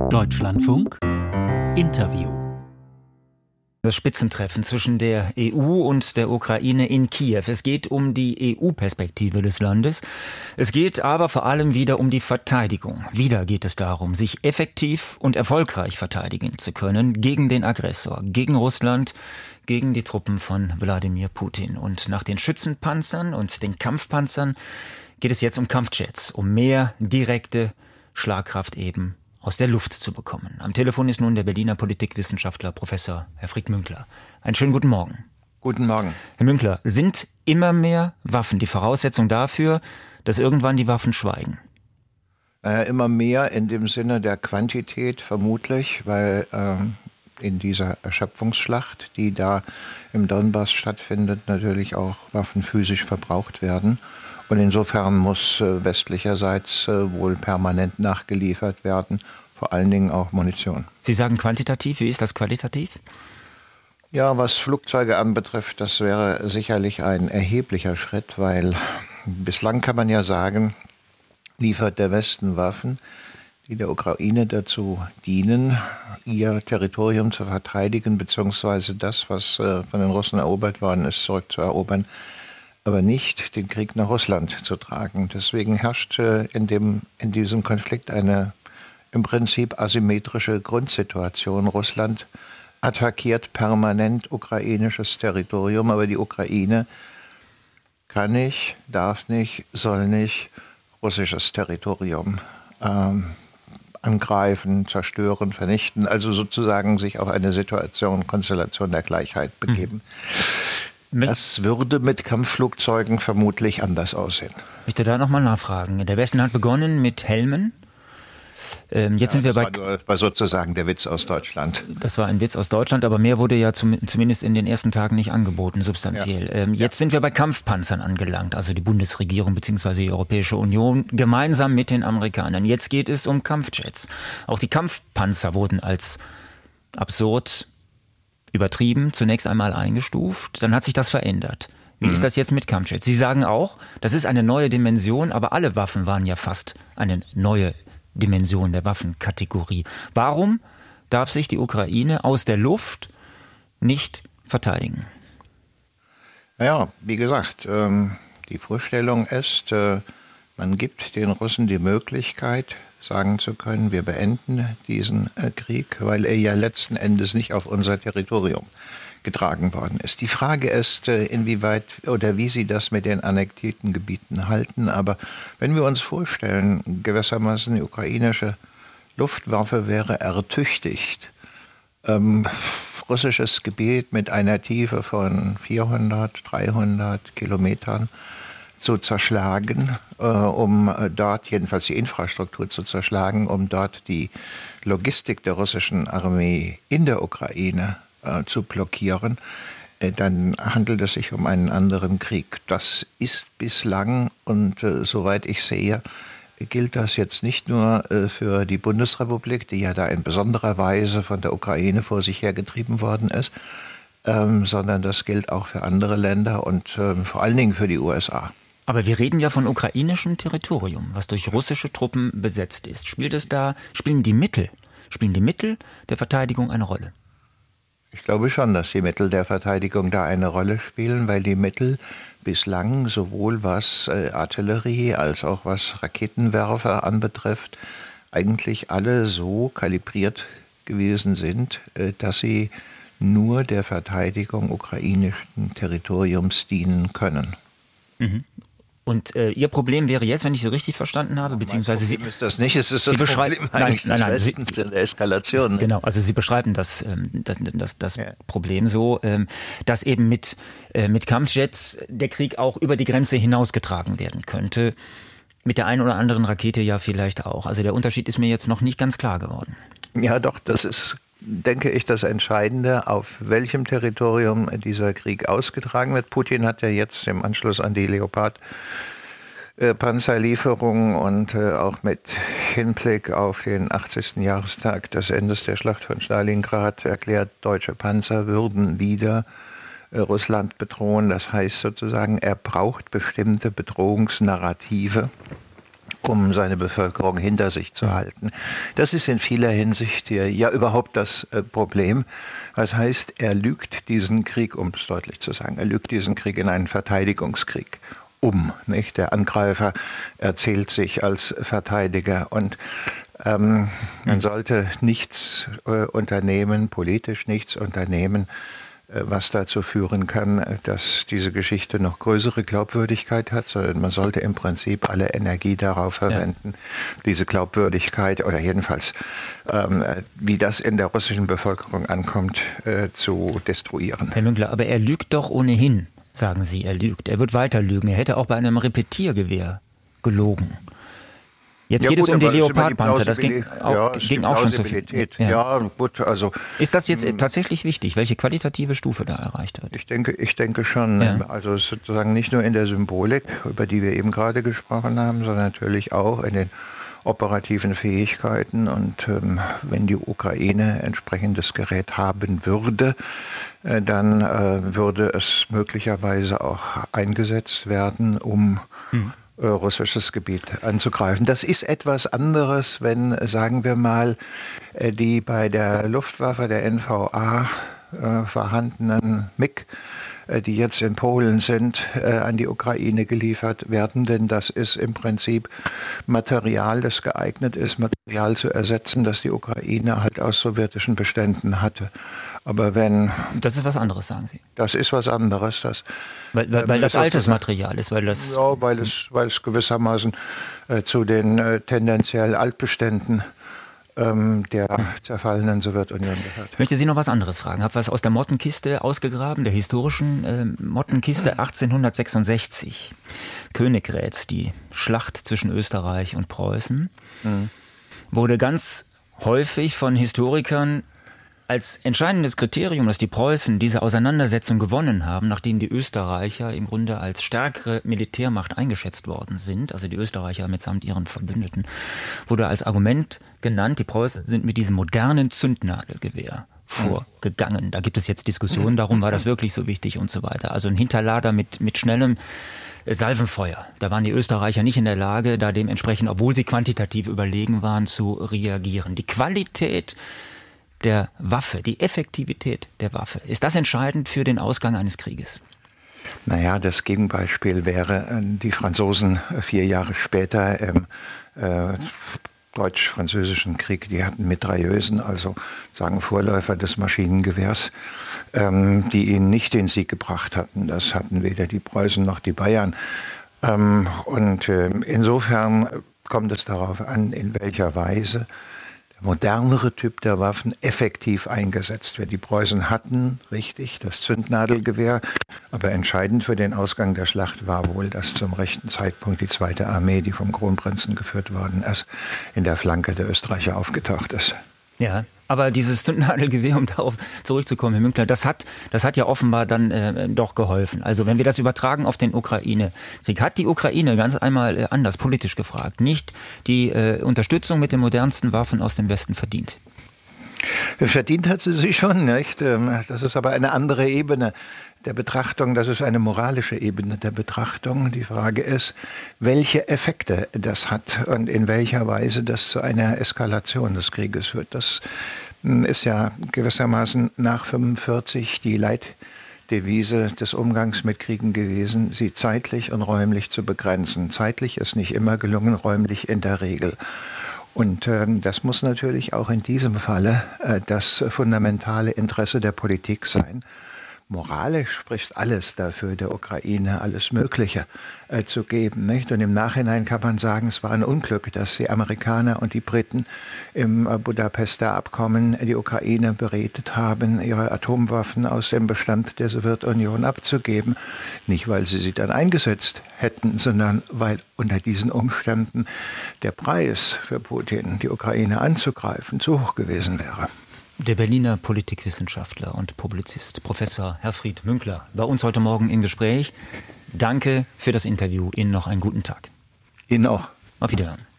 Deutschlandfunk Interview. Das Spitzentreffen zwischen der EU und der Ukraine in Kiew. Es geht um die EU-Perspektive des Landes. Es geht aber vor allem wieder um die Verteidigung. Wieder geht es darum, sich effektiv und erfolgreich verteidigen zu können gegen den Aggressor, gegen Russland, gegen die Truppen von Wladimir Putin. Und nach den Schützenpanzern und den Kampfpanzern geht es jetzt um Kampfjets, um mehr direkte Schlagkraft eben aus der Luft zu bekommen. Am Telefon ist nun der Berliner Politikwissenschaftler Professor Herfried Münkler. Einen schönen guten Morgen. Guten Morgen. Herr Münkler, sind immer mehr Waffen die Voraussetzung dafür, dass irgendwann die Waffen schweigen? Immer mehr in dem Sinne der Quantität vermutlich, weil in dieser Erschöpfungsschlacht, die da im Donbass stattfindet, natürlich auch Waffen physisch verbraucht werden. Und insofern muss westlicherseits wohl permanent nachgeliefert werden, vor allen Dingen auch Munition. Sie sagen quantitativ, wie ist das qualitativ? Ja, was Flugzeuge anbetrifft, das wäre sicherlich ein erheblicher Schritt, weil bislang kann man ja sagen, liefert der Westen Waffen, die der Ukraine dazu dienen, ihr Territorium zu verteidigen, beziehungsweise das, was von den Russen erobert worden ist, zurückzuerobern, aber nicht den Krieg nach Russland zu tragen. Deswegen herrscht in diesem Konflikt eine im Prinzip asymmetrische Grundsituation. Russland attackiert permanent ukrainisches Territorium, aber die Ukraine kann nicht, darf nicht, soll nicht russisches Territorium angreifen, zerstören, vernichten, also sozusagen sich auf eine Konstellation der Gleichheit begeben. Das würde mit Kampfflugzeugen vermutlich anders aussehen. Ich möchte da nochmal nachfragen. Der Westen hat begonnen mit Helmen. Jetzt sind wir bei. Das war sozusagen der Witz aus Deutschland. Das war ein Witz aus Deutschland, aber mehr wurde ja zumindest in den ersten Tagen nicht angeboten, substanziell. Ja. Jetzt sind wir bei Kampfpanzern angelangt, also die Bundesregierung bzw. die Europäische Union gemeinsam mit den Amerikanern. Jetzt geht es um Kampfjets. Auch die Kampfpanzer wurden als absurd übertrieben, zunächst einmal eingestuft, dann hat sich das verändert. Wie ist das jetzt mit Kampfjets? Sie sagen auch, das ist eine neue Dimension, aber alle Waffen waren ja fast eine neue Dimension der Waffenkategorie. Warum darf sich die Ukraine aus der Luft nicht verteidigen? Naja, wie gesagt, die Vorstellung ist, man gibt den Russen die Möglichkeit, sagen zu können, wir beenden diesen Krieg, weil er ja letzten Endes nicht auf unser Territorium getragen worden ist. Die Frage ist, inwieweit oder wie Sie das mit den annektierten Gebieten halten. Aber wenn wir uns vorstellen, gewissermaßen die ukrainische Luftwaffe wäre ertüchtigt, russisches Gebiet mit einer Tiefe von 400, 300 Kilometern zu zerschlagen, um dort jedenfalls die Infrastruktur zu zerschlagen, um dort die Logistik der russischen Armee in der Ukraine zu blockieren, dann handelt es sich um einen anderen Krieg. Das ist bislang und soweit ich sehe, gilt das jetzt nicht nur für die Bundesrepublik, die ja da in besonderer Weise von der Ukraine vor sich hergetrieben worden ist, sondern das gilt auch für andere Länder und vor allen Dingen für die USA. Aber wir reden ja von ukrainischem Territorium, was durch russische Truppen besetzt ist. Spielen die Mittel der Verteidigung eine Rolle? Ich glaube schon, dass die Mittel der Verteidigung da eine Rolle spielen, weil die Mittel bislang sowohl was Artillerie als auch was Raketenwerfer anbetrifft, eigentlich alle so kalibriert gewesen sind, dass sie nur der Verteidigung ukrainischen Territoriums dienen können. Mhm. Und Ihr Problem wäre jetzt, wenn ich Sie richtig verstanden habe, beziehungsweise Mein Problem ist das nicht, es ist das Problem eigentlich des Westens in der Eskalation. Genau, also Sie beschreiben das Problem so, dass eben mit Kampfjets der Krieg auch über die Grenze hinausgetragen werden könnte. Mit der einen oder anderen Rakete ja vielleicht auch. Also der Unterschied ist mir jetzt noch nicht ganz klar geworden. Ja doch, das ist, denke ich, das Entscheidende, auf welchem Territorium dieser Krieg ausgetragen wird. Putin hat ja jetzt im Anschluss an die Leopard-Panzerlieferungen und auch mit Hinblick auf den 80. Jahrestag des Endes der Schlacht von Stalingrad erklärt, deutsche Panzer würden wieder Russland bedrohen. Das heißt sozusagen, er braucht bestimmte Bedrohungsnarrative, um seine Bevölkerung hinter sich zu halten. Das ist in vieler Hinsicht ja überhaupt das Problem. Das heißt, er lügt diesen Krieg, um es deutlich zu sagen, er lügt diesen Krieg in einen Verteidigungskrieg nicht? Der Angreifer erzählt sich als Verteidiger und man sollte nichts unternehmen, politisch nichts unternehmen, was dazu führen kann, dass diese Geschichte noch größere Glaubwürdigkeit hat, sondern man sollte im Prinzip alle Energie darauf verwenden, diese Glaubwürdigkeit oder jedenfalls, wie das in der russischen Bevölkerung ankommt, zu destruieren. Herr Münkler, aber er lügt doch ohnehin, sagen Sie, er lügt. Er wird weiter lügen. Er hätte auch bei einem Repetiergewehr gelogen. Jetzt geht es um die Leopardpanzer, das ging auch schon zu viel. Ja, gut, also... Ist das jetzt tatsächlich wichtig, welche qualitative Stufe da erreicht wird? Ich denke schon. Ja. Also sozusagen nicht nur in der Symbolik, über die wir eben gerade gesprochen haben, sondern natürlich auch in den operativen Fähigkeiten. Und wenn die Ukraine entsprechendes Gerät haben würde, dann würde es möglicherweise auch eingesetzt werden, um russisches Gebiet anzugreifen. Das ist etwas anderes, wenn, sagen wir mal, die bei der Luftwaffe der NVA vorhandenen MiG, die jetzt in Polen sind, an die Ukraine geliefert werden. Denn das ist im Prinzip Material, das geeignet ist, Material zu ersetzen, das die Ukraine halt aus sowjetischen Beständen hatte. Aber wenn... Das ist was anderes, sagen Sie. Das ist was anderes. Weil das altes Material ist, weil das... Ja, weil es gewissermaßen zu den tendenziell Altbeständen der zerfallenen Sowjetunion gehört. Ich möchte Sie noch was anderes fragen. Ich habe was aus der Mottenkiste ausgegraben, der historischen Mottenkiste 1866. Königgrätz, die Schlacht zwischen Österreich und Preußen, wurde ganz häufig von Historikern als entscheidendes Kriterium, dass die Preußen diese Auseinandersetzung gewonnen haben, nachdem die Österreicher im Grunde als stärkere Militärmacht eingeschätzt worden sind, also die Österreicher mitsamt ihren Verbündeten, wurde als Argument genannt, die Preußen sind mit diesem modernen Zündnadelgewehr vorgegangen. Da gibt es jetzt Diskussionen darum, war das wirklich so wichtig und so weiter. Also ein Hinterlader mit schnellem Salvenfeuer. Da waren die Österreicher nicht in der Lage, da dementsprechend, obwohl sie quantitativ überlegen waren, zu reagieren. Die Qualität der Waffe, die Effektivität der Waffe, ist das entscheidend für den Ausgang eines Krieges? Naja, das Gegenbeispiel wäre die Franzosen 4 Jahre später im Deutsch-Französischen Krieg. Die hatten Mitrailleusen, also sagen Vorläufer des Maschinengewehrs, die ihnen nicht den Sieg gebracht hatten. Das hatten weder die Preußen noch die Bayern. Und insofern kommt es darauf an, in welcher Weise modernere Typ der Waffen effektiv eingesetzt wird. Die Preußen hatten, richtig, das Zündnadelgewehr, aber entscheidend für den Ausgang der Schlacht war wohl, dass zum rechten Zeitpunkt die 2. Armee, die vom Kronprinzen geführt worden ist, in der Flanke der Österreicher aufgetaucht ist. Ja, aber dieses Zündnadelgewehr, um darauf zurückzukommen, Herr Münkler, das hat ja offenbar dann doch geholfen. Also wenn wir das übertragen auf den Ukraine-Krieg, hat die Ukraine ganz einmal anders politisch gefragt, nicht die Unterstützung mit den modernsten Waffen aus dem Westen verdient? Verdient hat sie sich schon, nicht? Das ist aber eine andere Ebene der Betrachtung, das ist eine moralische Ebene der Betrachtung. Die Frage ist, welche Effekte das hat und in welcher Weise das zu einer Eskalation des Krieges führt. Das ist ja gewissermaßen nach 1945 die Leitdevise des Umgangs mit Kriegen gewesen, sie zeitlich und räumlich zu begrenzen. Zeitlich ist nicht immer gelungen, räumlich in der Regel. Und das muss natürlich auch in diesem Falle das fundamentale Interesse der Politik sein. Moralisch spricht alles dafür, der Ukraine alles Mögliche zu geben, nicht? Und im Nachhinein kann man sagen, es war ein Unglück, dass die Amerikaner und die Briten im Budapester Abkommen die Ukraine beredet haben, ihre Atomwaffen aus dem Bestand der Sowjetunion abzugeben. Nicht, weil sie dann eingesetzt hätten, sondern weil unter diesen Umständen der Preis für Putin, die Ukraine anzugreifen, zu hoch gewesen wäre. Der Berliner Politikwissenschaftler und Publizist Professor Herfried Münkler bei uns heute Morgen im Gespräch. Danke für das Interview. Ihnen noch einen guten Tag. Ihnen auch. Auf Wiederhören.